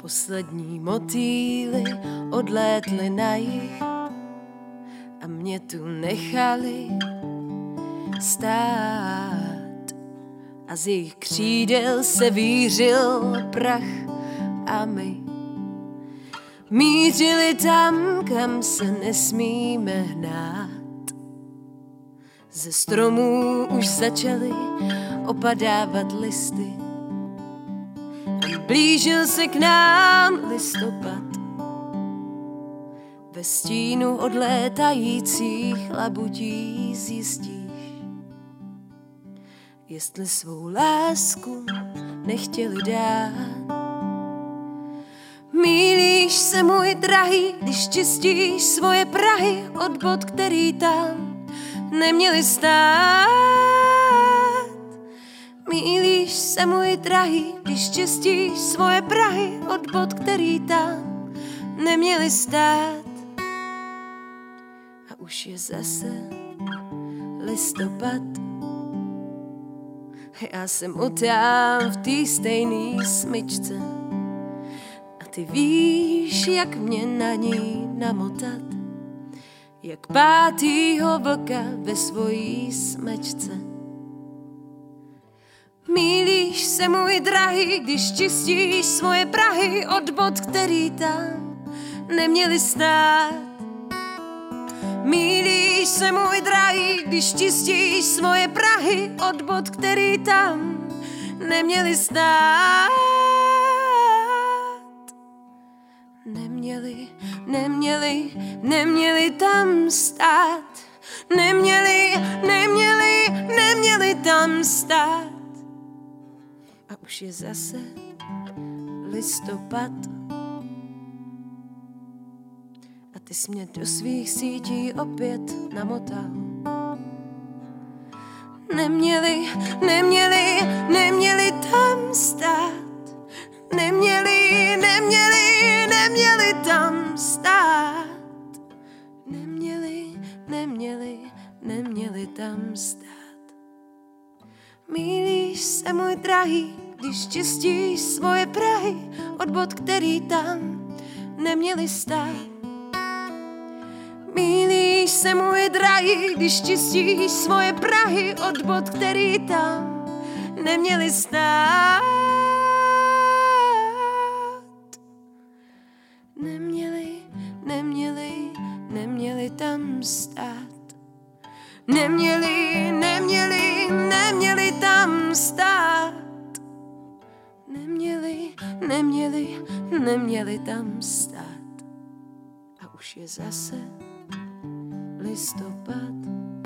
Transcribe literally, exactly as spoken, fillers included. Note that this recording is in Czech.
Poslední motýly odlétly na jih a mě tu nechali stát. A z jejich křídel se vířil prach a my mířili tam, kam se nesmíme hnát. Ze stromů už začaly opadávat listy a blížil se k nám listopad. Ve stínu odlétajících labutí zjistíš, jestli svou lásku nechtěli dát. Mýlíš se, můj drahý, když čistíš svoje prahy od bod, který tam neměli stát. Mýlíš se, můj drahý, když čistíš svoje prahy od bod, který tam neměli stát. A už je zase listopad. Já se motám v té stejné smyčce a ty víš, jak mě na ní namotat, jak pátýho vlka ve svojí smečce. Mýlíš se, můj drahý, když čistíš svoje prahy od bod, který tam neměli stát. Mýlíš se, můj drahý, když čistíš svoje prahy od bod, který tam neměli stát. Neměli, neměli, neměli tam stát. Neměli, neměli, neměli tam stát. A už je zase listopad. A ty jsi mě do svých sítí opět namotal. Neměli, neměli, neměli tam stát. Neměli, neměli, neměli tam stát. Neměli, neměli, neměli tam stát. Mýlíš se, můj drahý, když čistíš svoje prahy od bod, který tam neměli stát. Mýlíš se, můj drahý, když čistíš svoje prahy od bod, který tam neměli stát. Neměli, neměli, neměli tam stát. Neměli, neměli, neměli tam stát. Neměli, neměli, neměli tam stát. A už je zase listopad.